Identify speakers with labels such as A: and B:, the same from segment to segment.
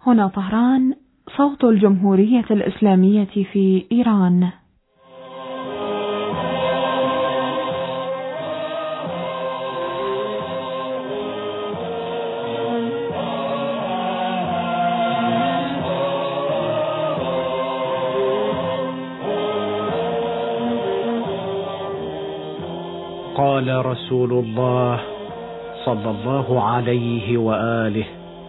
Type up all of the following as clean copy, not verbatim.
A: هنا طهران، صوت الجمهورية الإسلامية في إيران.
B: قال رسول الله صلى الله عليه وآله: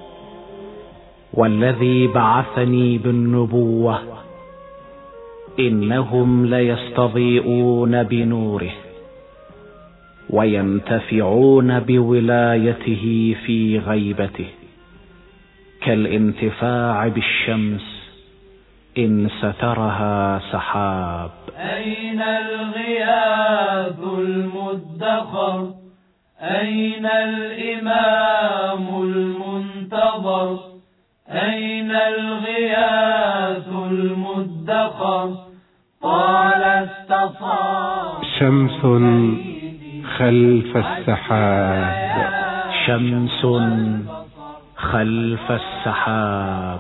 B: والذي بعثني بالنبوة إنهم ليستضيئون بنوره وينتفعون بولايته في غيبته كالانتفاع بالشمس إن سترها سحاب.
C: أين الغياث المدخر؟ أين الإمام المنتظر؟ أين الغياث المدخر؟ قال استصاب
D: شمس خلف السحاب.
B: شمس خلف السحاب.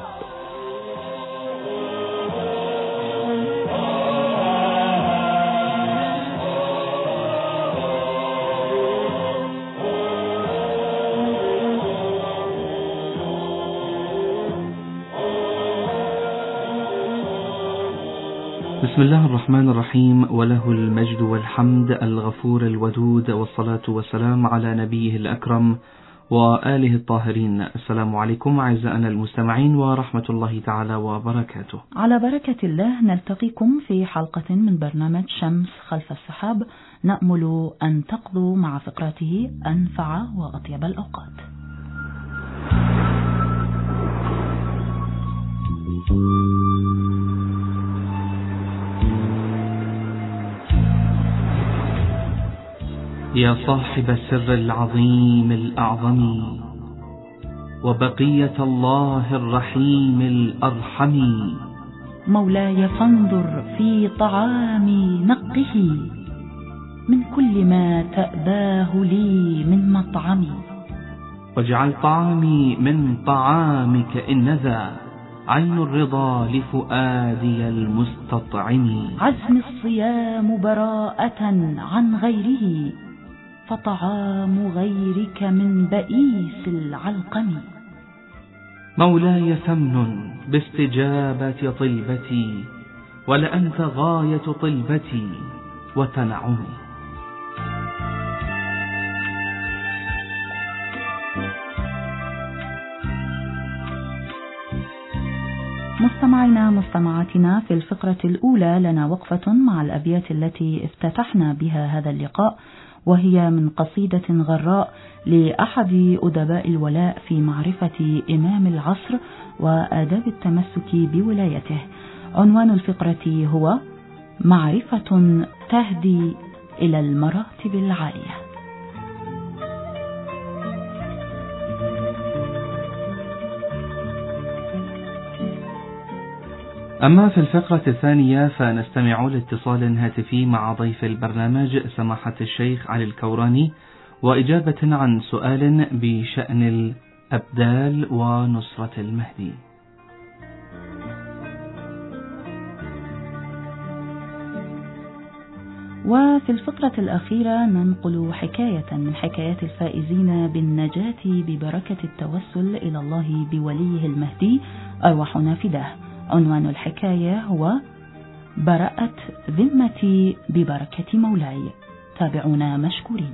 E: بسم الله الرحمن الرحيم، وله المجد والحمد الغفور الودود، والصلاة والسلام على نبيه الأكرم وآله الطاهرين. السلام عليكم أعزائنا المستمعين ورحمة الله تعالى وبركاته.
F: على بركة الله نلتقيكم في حلقة من برنامج شمس خلف السحاب، نأمل أن تقضوا مع فقراته أنفع وأطيب الأوقات.
E: يا صاحب السر العظيم الأعظم وبقية الله الرحيم الأرحم،
F: مولاي فانظر في طعامي نقه من كل ما تأباه لي من مطعمي،
E: واجعل طعامي من طعامك إن ذا عين الرضا لفؤادي المستطعم.
F: عزم الصيام براءة عن غيره، فطعام غيرك من بئيس العلقم.
E: مولاي فمن باستجابة طلبتي، ولأنت غاية طلبتي وتنعمي.
F: مستمعينا مستمعاتنا، في الفقرة الأولى لنا وقفة مع الأبيات التي افتتحنا بها هذا اللقاء، وهي من قصيدة غراء لأحد أدباء الولاء في معرفة إمام العصر وآداب التمسك بولايته. عنوان الفقرة هو معرفة تهدي إلى المراتب العالية.
E: أما في الفقرة الثانية فنستمع لاتصال هاتفي مع ضيف البرنامج سماحة الشيخ علي الكوراني، وإجابة عن سؤال بشأن الأبدال ونصرة المهدي.
F: وفي الفقرة الأخيرة ننقل حكاية من حكايات الفائزين بالنجاة ببركة التوسل إلى الله بوليه المهدي أرواحنا فداه. عنوان الحكاية هو برأت ذمتي ببركة مولاي. تابعونا مشكورين.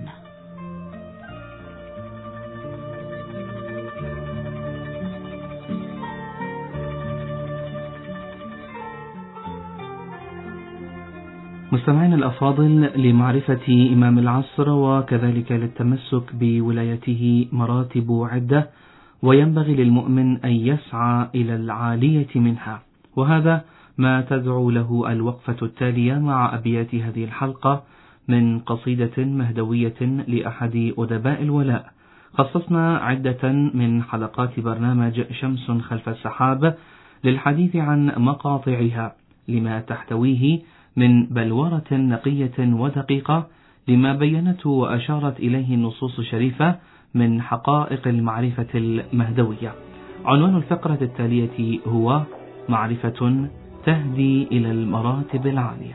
E: مستمعين الأفاضل، لمعرفة إمام العصر وكذلك للتمسك بولايته مراتب عدة، وينبغي للمؤمن أن يسعى إلى العالية منها، وهذا ما تدعو له الوقفة التالية مع أبيات هذه الحلقة من قصيدة مهدوية لأحد أدباء الولاء. خصصنا عدة من حلقات برنامج شمس خلف السحاب للحديث عن مقاطعها، لما تحتويه من بلورة نقية ودقيقة، لما بينته وأشارت إليه النصوص الشريفة من حقائق المعرفة المهدوية. عنوان الفقرة التالية هو معرفة تهدي إلى المراتب العالية.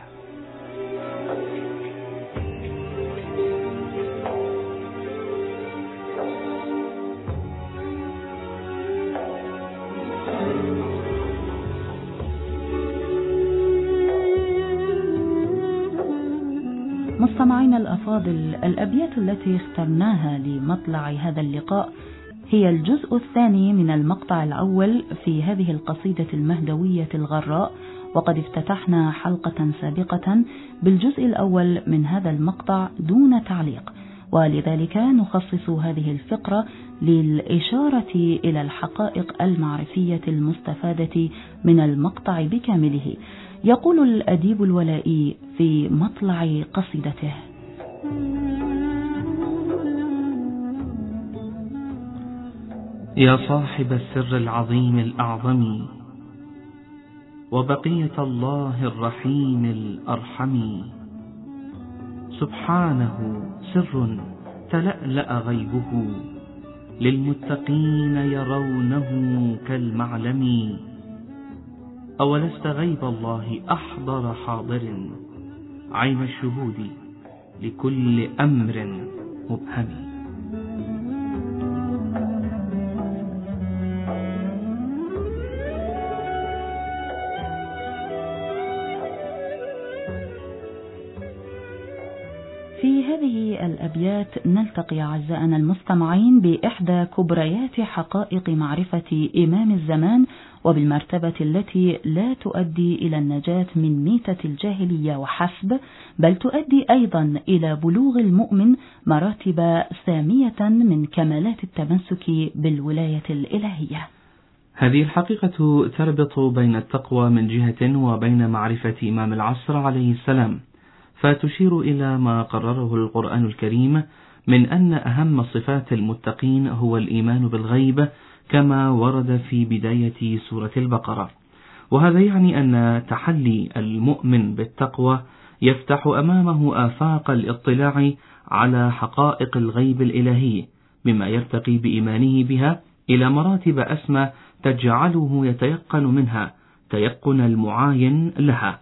F: مستمعينا الأفاضل، الأبيات التي اخترناها لمطلع هذا اللقاء هي الجزء الثاني من المقطع الأول في هذه القصيدة المهدوية الغراء، وقد افتتحنا حلقة سابقة بالجزء الأول من هذا المقطع دون تعليق، ولذلك نخصص هذه الفقرة للإشارة إلى الحقائق المعرفية المستفادة من المقطع بكامله. يقول الأديب الولائي في مطلع قصيدته:
E: يا صاحب السر العظيم الأعظم وبقية الله الرحيم الأرحم، سبحانه سر تلألأ غيبه للمتقين يرونه كالمعلم، أولست غيب الله أحضر حاضر عين الشهود لكل أمر مبهم.
F: في هذه الأبيات نلتقي أعزائنا المستمعين بإحدى كبريات حقائق معرفة إمام الزمان، وبالمرتبة التي لا تؤدي إلى النجاة من ميتة الجاهلية وحسب، بل تؤدي أيضا إلى بلوغ المؤمن مراتب سامية من كمالات التمسك بالولاية الإلهية.
E: هذه الحقيقة تربط بين التقوى من جهة وبين معرفة إمام العصر عليه السلام، فتشير إلى ما قرره القرآن الكريم من أن أهم صفات المتقين هو الإيمان بالغيب، كما ورد في بداية سورة البقرة. وهذا يعني أن تحلي المؤمن بالتقوى يفتح أمامه آفاق الاطلاع على حقائق الغيب الإلهي، بما يرتقي بإيمانه بها إلى مراتب أسمى تجعله يتيقن منها تيقن المعاين لها،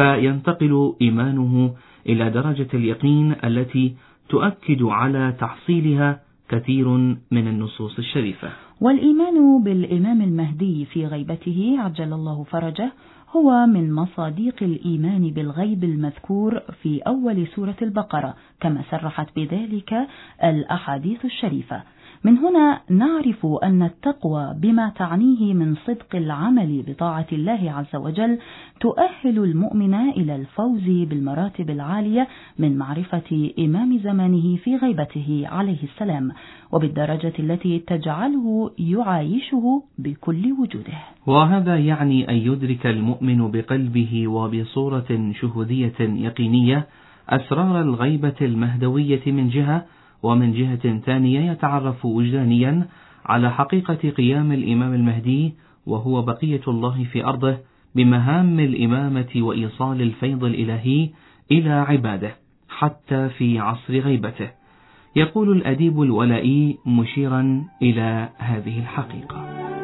E: فينتقل إيمانه إلى درجة اليقين التي تؤكد على تحصيلها كثير من النصوص الشريفة.
F: والإيمان بالإمام المهدي في غيبته عجل الله فرجه هو من مصادق الإيمان بالغيب المذكور في أول سورة البقرة، كما صرحت بذلك الأحاديث الشريفة. من هنا نعرف أن التقوى بما تعنيه من صدق العمل بطاعة الله عز وجل تؤهل المؤمن إلى الفوز بالمراتب العالية من معرفة إمام زمانه في غيبته عليه السلام، وبالدرجة التي تجعله يعايشه بكل وجوده.
E: وهذا يعني أن يدرك المؤمن بقلبه وبصورة شهودية يقينية أسرار الغيبة المهدوية من جهة، ومن جهة ثانية يتعرف وجدانيا على حقيقة قيام الإمام المهدي وهو بقية الله في أرضه بمهام الإمامة وإيصال الفيض الإلهي إلى عباده حتى في عصر غيبته. يقول الأديب الولائي مشيرا إلى هذه الحقيقة: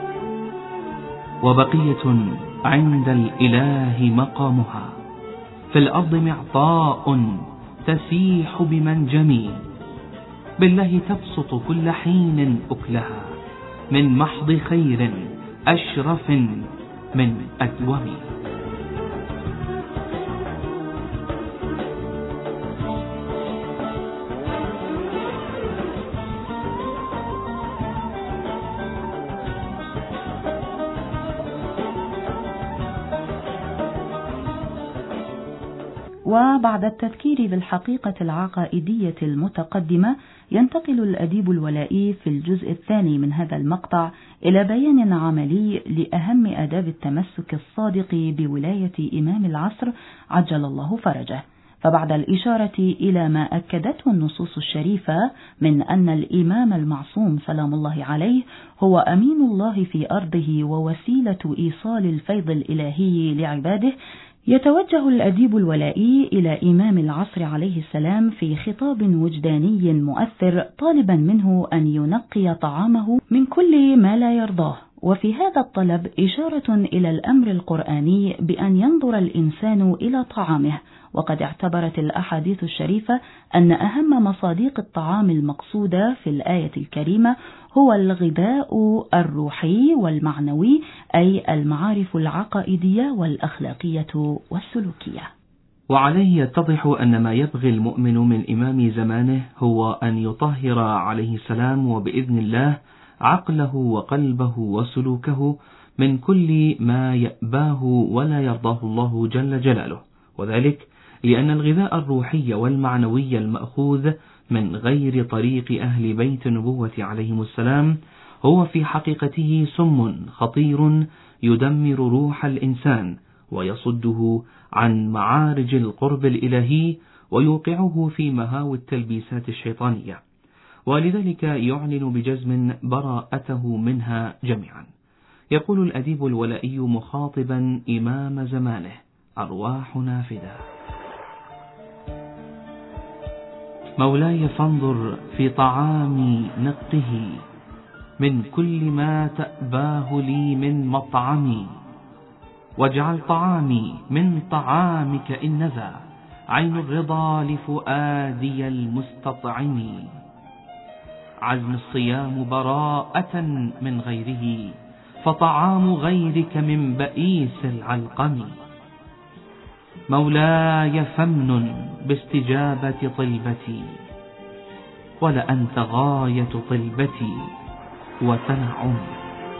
E: وبقية عند الإله مقامها في الأرض معطاء تسيح بمنجم، بالله تبسط كل حين أكلها من محض خير أشرف من أدوم.
F: وبعد التذكير بالحقيقة العقائدية المتقدمة، ينتقل الأديب الولائي في الجزء الثاني من هذا المقطع إلى بيان عملي لأهم آداب التمسك الصادق بولاية إمام العصر عجل الله فرجه. فبعد الإشارة إلى ما أكدته النصوص الشريفة من أن الإمام المعصوم سلام الله عليه هو أمين الله في أرضه ووسيلة إيصال الفيض الإلهي لعباده، يتوجه الأديب الولائي إلى إمام العصر عليه السلام في خطاب وجداني مؤثر، طالبا منه أن ينقي طعامه من كل ما لا يرضاه، وفي هذا الطلب إشارة إلى الأمر القرآني بأن ينظر الإنسان إلى طعامه، وقد اعتبرت الأحاديث الشريفة أن أهم مصادق الطعام المقصودة في الآية الكريمة هو الغذاء الروحي والمعنوي، أي المعارف العقائدية والأخلاقية والسلوكية.
E: وعليه يتضح أن ما يبغي المؤمن من إمام زمانه هو أن يطهر عليه السلام وبإذن الله عقله وقلبه وسلوكه من كل ما يأباه ولا يرضاه الله جل جلاله، وذلك لأن الغذاء الروحي والمعنوي المأخوذ من غير طريق أهل بيت النبوة عليهم السلام هو في حقيقته سم خطير يدمر روح الإنسان ويصده عن معارج القرب الإلهي ويوقعه في مهاوي التلبيسات الشيطانية، ولذلك يعلن بجزم براءته منها جميعا. يقول الأديب الولائي مخاطبا إمام زمانه: أرواحنا فداه. مولاي فانظر في طعامي نقه من كل ما تأباه لي من مطعمي، واجعل طعامي من طعامك إن ذا عين الرضا لفؤادي المستطعم. عزم الصيام براءة من غيره، فطعام غيرك من بئيس العلقم. مولاي فمن باستجابة طلبتي، ولأنت غاية طلبتي وتنعمي.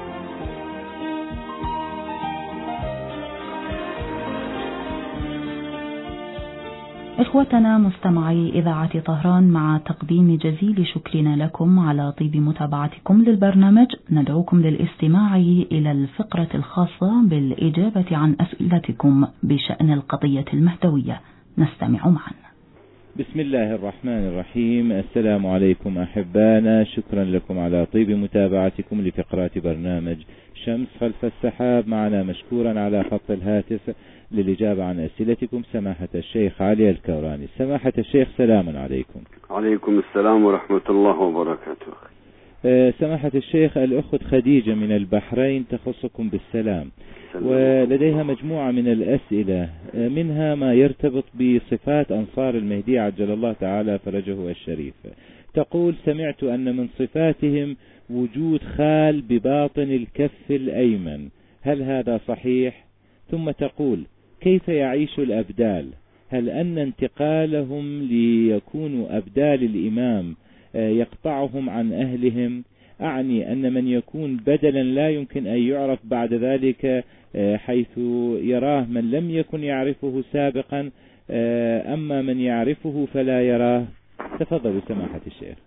F: إخوتنا مستمعي إذاعة طهران، مع تقديم جزيل شكرنا لكم على طيب متابعتكم للبرنامج، ندعوكم للاستماع إلى الفقرة الخاصة بالإجابة عن أسئلتكم بشأن القضية المهدوية. نستمع معا.
G: بسم الله الرحمن الرحيم. السلام عليكم أحبانا، شكرا لكم على طيب متابعتكم لفقرات برنامج شمس خلف السحاب. معنا مشكورا على خط الهاتف للإجابة عن أسئلتكم سماحة الشيخ علي الكوراني. سماحة الشيخ سلام عليكم.
H: عليكم السلام ورحمة الله وبركاته.
G: سماحة الشيخ، الأخت خديجة من البحرين تخصكم بالسلام، ولديها مجموعة من الأسئلة، منها ما يرتبط بصفات أنصار المهدي عجل الله تعالى فرجه الشريف. تقول: سمعت أن من صفاتهم وجود خال بباطن الكف الأيمن، هل هذا صحيح؟ ثم تقول: كيف يعيش الأبدال؟ هل أن انتقالهم ليكونوا أبدال الإمام يقطعهم عن أهلهم؟ أعني أن من يكون بدلا لا يمكن أن يعرف بعد ذلك، حيث يراه من لم يكن يعرفه سابقا، أما من يعرفه فلا يراه. تفضل سماحة الشيخ.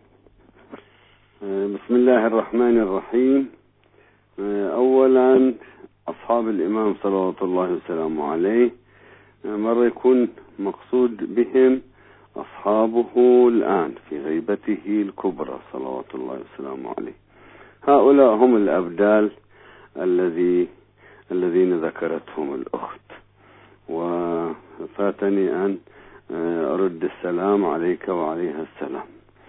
H: بسم الله الرحمن الرحيم. أولا أصحاب الإمام صلوات الله وسلامه عليه مرة يكون مقصود بهم أصحابه الآن في غيبته الكبرى صلوات الله وسلامه عليه. هؤلاء هم الأبدال الذين ذكرتهم الأخت، وفاتني أن أرد السلام عليك وعليها السلام.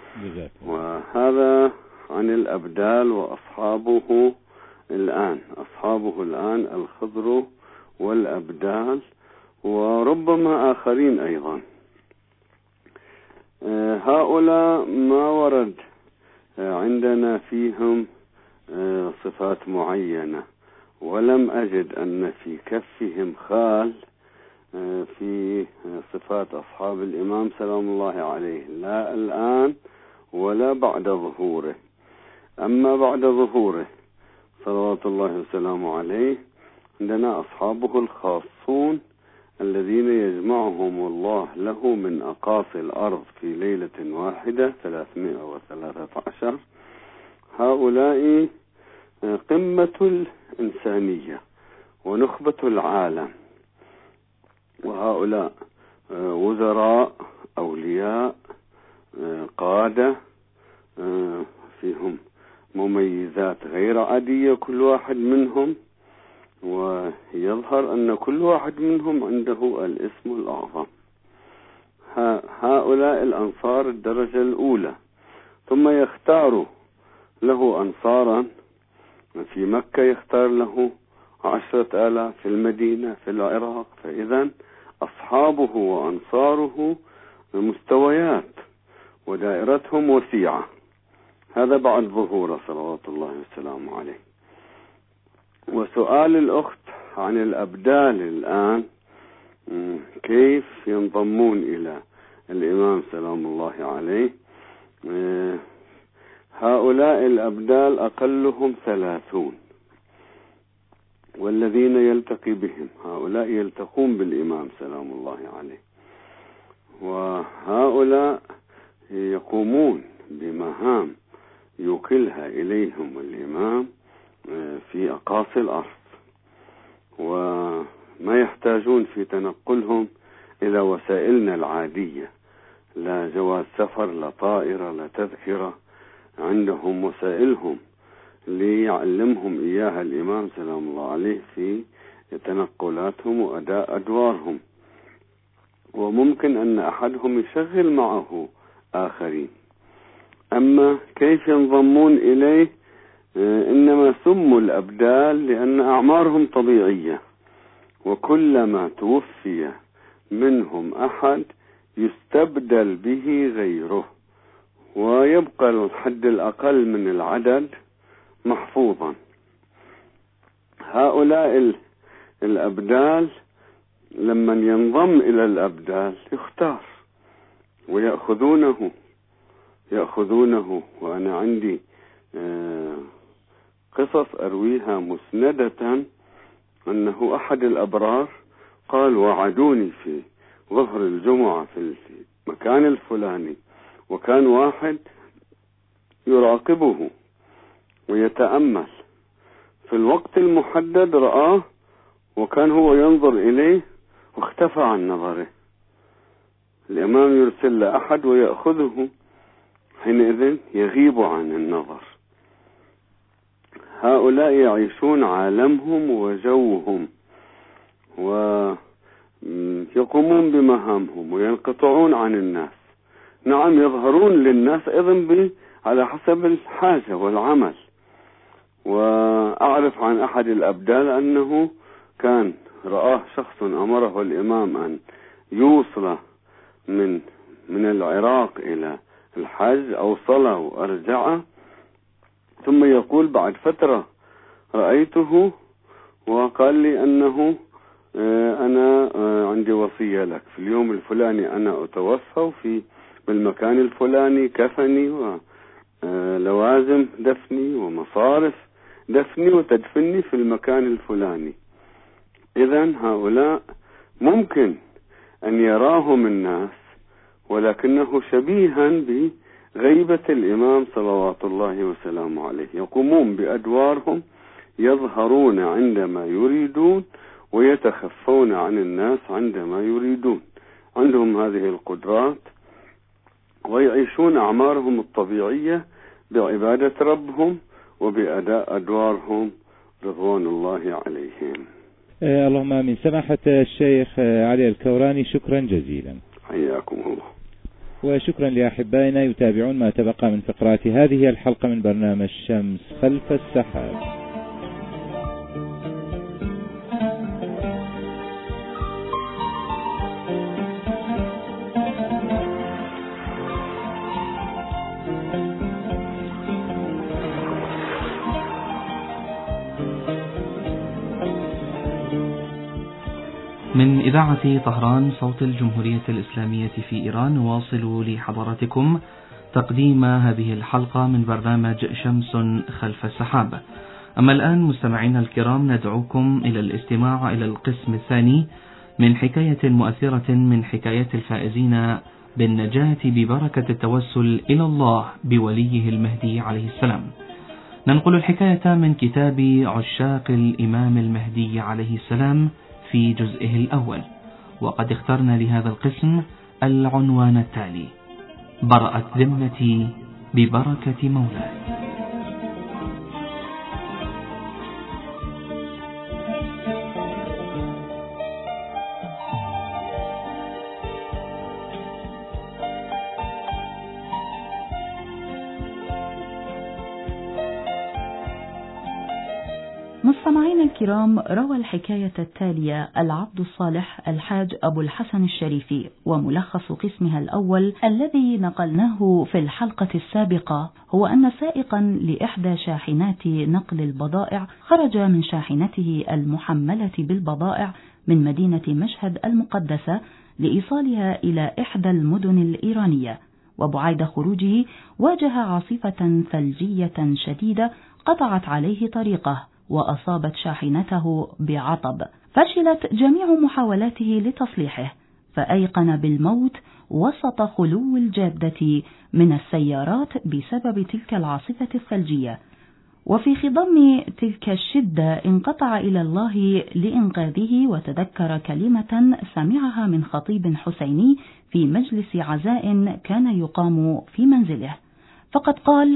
H: وهذا عن الأبدال وأصحابه الآن. أصحابه الآن الخضر والأبدال وربما آخرين أيضا. هؤلاء ما ورد عندنا فيهم صفات معينة، ولم أجد أن في كفهم خال في صفات أصحاب الإمام سلام الله عليه، لا الآن ولا بعد ظهوره. أما بعد ظهوره صلوات الله وسلامه عليه عندنا أصحابه الخاصون الذين يجمعهم الله له من أقاصي الأرض في ليلة واحدة 313. هؤلاء قمة الإنسانية ونخبة العالم، وهؤلاء وزراء، أولياء، قادة، فيهم مميزات غير عادية كل واحد منهم، ويظهر أن كل واحد منهم عنده الاسم الأعظم. هؤلاء الأنصار الدرجة الأولى، ثم يختار له أنصارا في مكة يختار له 10,000، في المدينة، في العراق. فإذا أصحابه وأنصاره مستويات ودائرتهم وسيعة. هذا بعد ظهوره صلوات الله وسلامه عليه. وسؤال الأخت عن الأبدال الآن، كيف ينضمون إلى الإمام سلام الله عليه؟ هؤلاء الأبدال أقلهم 30، والذين يلتقي بهم هؤلاء يلتقون بالإمام سلام الله عليه، وهؤلاء يقومون بمهام يوكلها إليهم الإمام في أقاصي الأرض، وما يحتاجون في تنقلهم إلى وسائلنا العادية، لا جواز سفر، لا طائرة، لا تذكرة. عندهم وسائلهم ليعلمهم إياها الإمام سلام الله عليه في تنقلاتهم وأداء أدوارهم. وممكن أن أحدهم يشغل معه آخرين. أما كيف ينضمون إليه؟ إنما سموا الأبدال لأن أعمارهم طبيعية، وكلما توفي منهم أحد يستبدل به غيره، ويبقى الحد الأقل من العدد محفوظا. هؤلاء الأبدال لما ينضم إلى الأبدال يختار ويأخذونه. وأنا عندي قصص أرويها مسندة أنه أحد الأبرار قال: وعدوني في ظهر الجمعة في المكان الفلاني، وكان واحد يراقبه ويتأمل في الوقت المحدد، رآه وكان هو ينظر إليه واختفى عن نظره. الإمام يرسل لأحد ويأخذه، حينئذ يغيب عن النظر. هؤلاء يعيشون عالمهم وجوهم، ويقومون بمهامهم وينقطعون عن الناس. نعم، يظهرون للناس أيضا على حسب الحاجة والعمل. وأعرف عن أحد الأبدال أنه كان رآه شخص أمره الإمام أن يوصل من العراق إلى الحج، أوصله وأرجعه، ثم يقول: بعد فترة رأيته وقال لي أنه أنا عندي وصية لك، في اليوم الفلاني أنا أتوفى بالمكان الفلاني، كفني ولوازم دفني ومصارف دفني وتدفني في المكان الفلاني. إذن هؤلاء ممكن أن يراهم الناس، ولكنه شبيها بغيبة الإمام صلوات الله وسلامه عليه. يقومون بأدوارهم، يظهرون عندما يريدون ويتخفون عن الناس عندما يريدون. عندهم هذه القدرات، ويعيشون أعمارهم الطبيعية بعبادة ربهم وبأداء أدوارهم رضوان الله عليهم.
G: اللهم آمين. سماحة الشيخ علي الكوراني، شكرا جزيلا.
H: حياكم الله.
G: وشكرا لأحبائنا يتابعون ما تبقى من فقرات هذه الحلقة من برنامج شمس خلف السحاب.
E: من إذاعة طهران صوت الجمهورية الإسلامية في إيران، نواصل لحضراتكم تقديم هذه الحلقة من برنامج شمس خلف السحاب. أما الآن مستمعينا الكرام، ندعوكم إلى الاستماع إلى القسم الثاني من حكاية مؤثرة من حكايات الفائزين بالنجاة ببركة التوسل إلى الله بوليه المهدي عليه السلام. ننقل الحكاية من كتاب عشاق الإمام المهدي عليه السلام في جزئه الأول، وقد اخترنا لهذا القسم العنوان التالي: برأت ذمتي ببركة مولاي.
F: مستمعينا الكرام، روى الحكاية التالية العبد الصالح الحاج أبو الحسن الشريفي، وملخص قسمها الأول الذي نقلناه في الحلقة السابقة هو أن سائقا لإحدى شاحنات نقل البضائع خرج من شاحنته المحملة بالبضائع من مدينة مشهد المقدسة لإيصالها إلى إحدى المدن الإيرانية، وبعد خروجه واجه عاصفة ثلجية شديدة قطعت عليه طريقه وأصابت شاحنته بعطب، فشلت جميع محاولاته لتصليحه، فأيقن بالموت وسط خلو الجادة من السيارات بسبب تلك العاصفة الثلجية. وفي خضم تلك الشدة انقطع إلى الله لإنقاذه، وتذكر كلمة سمعها من خطيب حسيني في مجلس عزاء كان يقام في منزله، فقد قال: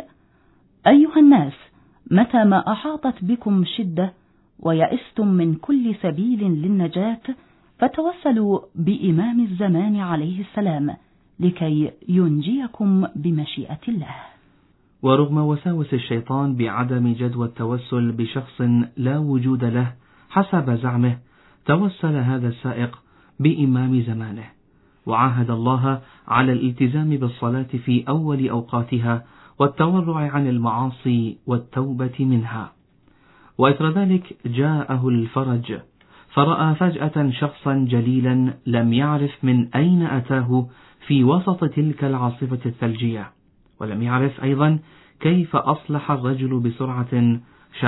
F: أيها الناس، متى ما أحاطت بكم شدة ويئستم من كل سبيل للنجاة، فتوسلوا بإمام الزمان عليه السلام لكي ينجيكم بمشيئة الله.
E: ورغم وساوس الشيطان بعدم جدوى التوسل بشخص لا وجود له حسب زعمه، توسل هذا السائق بإمام زمانه، وعاهد الله على الالتزام بالصلاة في أول أوقاتها والتورع عن المعاصي والتوبة منها. وإثر ذلك جاءه الفرج، فرأى فجأة شخصا جليلا لم يعرف من أين أتاه في وسط تلك العاصفة الثلجية، ولم يعرف أيضا كيف أصلح الرجل بسرعة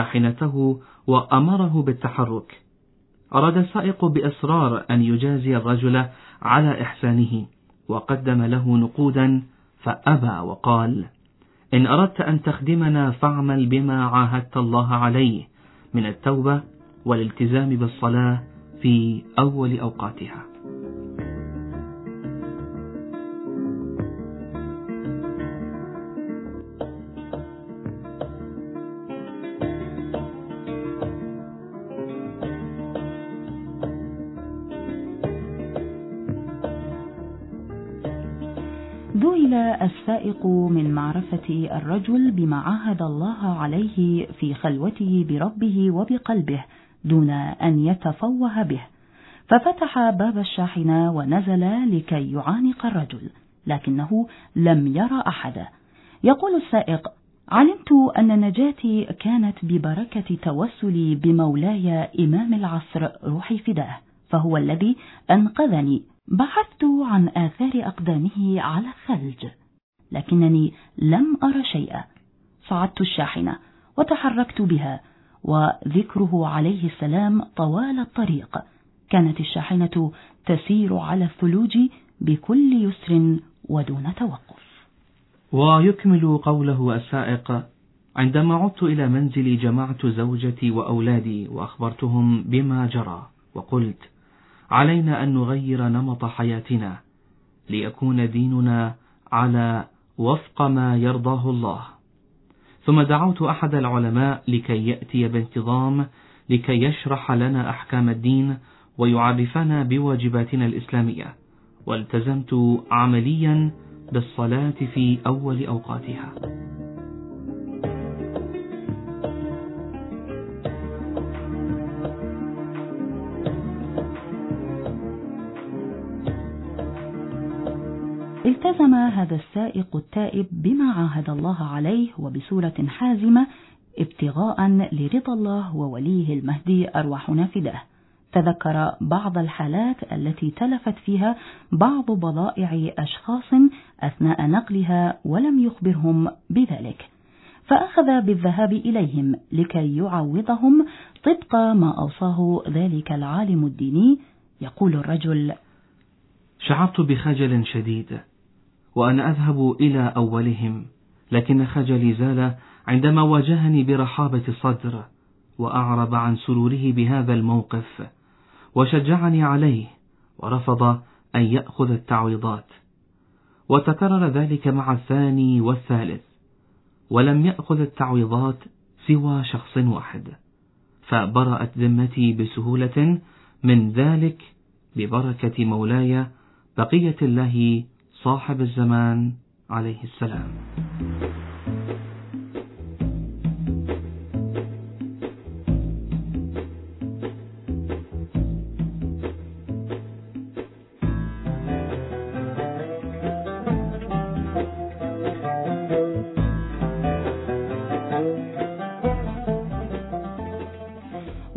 E: شاحنته وأمره بالتحرك. أراد السائق بإصرار أن يجازي الرجل على إحسانه، وقدم له نقودا، فأبى وقال: إن أردت أن تخدمنا فاعمل بما عاهدت الله عليه من التوبة والالتزام بالصلاة في أول أوقاتها.
F: ذُهل السائق من معرفة الرجل بما عاهد الله عليه في خلوته بربه وبقلبه دون أن يتفوه به، ففتح باب الشاحنة ونزل لكي يعانق الرجل، لكنه لم يرى أحد. يقول السائق: علمت أن نجاتي كانت ببركة توسلي بمولاي إمام العصر روحي فداه، فهو الذي أنقذني. بحثت عن آثار أقدامه على الثلج، لكنني لم أرى شيئا. صعدت الشاحنة وتحركت بها، وذكره عليه السلام طوال الطريق. كانت الشاحنة تسير على الثلوج بكل يسر ودون توقف.
E: ويكمل قوله السائق: عندما عدت إلى منزلي جمعت زوجتي وأولادي وأخبرتهم بما جرى، وقلت: علينا أن نغير نمط حياتنا ليكون ديننا على وفق ما يرضاه الله. ثم دعوت أحد العلماء لكي يأتي بانتظام لكي يشرح لنا أحكام الدين ويعرفنا بواجباتنا الإسلامية، والتزمت عمليا بالصلاة في أول أوقاتها.
F: التزم هذا السائق التائب بما عاهد الله عليه وبصورة حازمة ابتغاء لرضا الله ووليه المهدي أرواحنا فداه. تذكر بعض الحالات التي تلفت فيها بعض بضائع أشخاص أثناء نقلها ولم يخبرهم بذلك، فأخذ بالذهاب إليهم لكي يعوضهم طبق ما أوصاه ذلك العالم الديني. يقول الرجل:
E: شعرت بخجل شديد وأنا أذهب إلى أولهم، لكن خجلي زال عندما واجهني برحابة الصدر وأعرب عن سروره بهذا الموقف، وشجعني عليه ورفض أن يأخذ التعويضات. وتكرر ذلك مع الثاني والثالث، ولم يأخذ التعويضات سوى شخص واحد، فبرأت ذمتي بسهولة من ذلك ببركة مولاي بقية الله صاحب الزمان عليه السلام.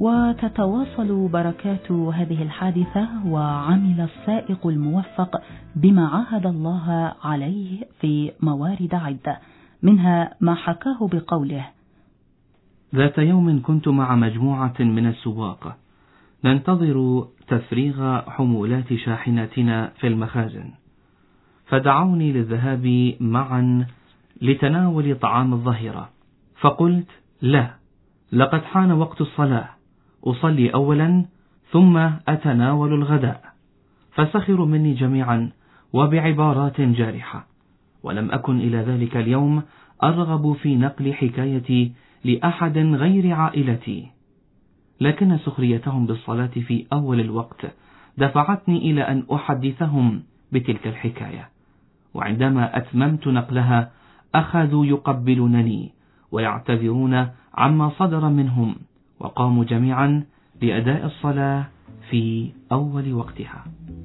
F: وتتواصل بركات هذه الحادثة، وعمل السائق الموفق بما عاهد الله عليه في موارد عدة، منها ما حكاه بقوله:
E: ذات يوم كنت مع مجموعة من السواق ننتظر تفريغ حمولات شاحناتنا في المخازن، فدعوني للذهاب معا لتناول طعام الظهيرة، فقلت: لا، لقد حان وقت الصلاة، أصلي أولا ثم أتناول الغداء. فسخروا مني جميعا وبعبارات جارحة، ولم أكن إلى ذلك اليوم أرغب في نقل حكايتي لأحد غير عائلتي، لكن سخريتهم بالصلاة في أول الوقت دفعتني إلى أن أحدثهم بتلك الحكاية، وعندما أتممت نقلها أخذوا يقبلونني ويعتذرون عما صدر منهم، وقاموا جميعا بأداء الصلاة في أول وقتها.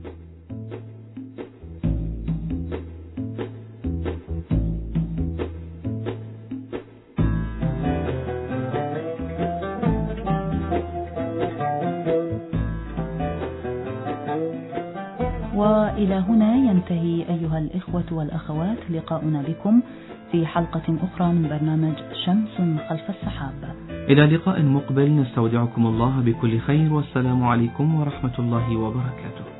F: وإلى هنا ينتهي أيها الإخوة والأخوات لقاؤنا بكم في حلقة أخرى من برنامج شمس خلف السحاب.
E: إلى لقاء مقبل، نستودعكم الله بكل خير، والسلام عليكم ورحمة الله وبركاته.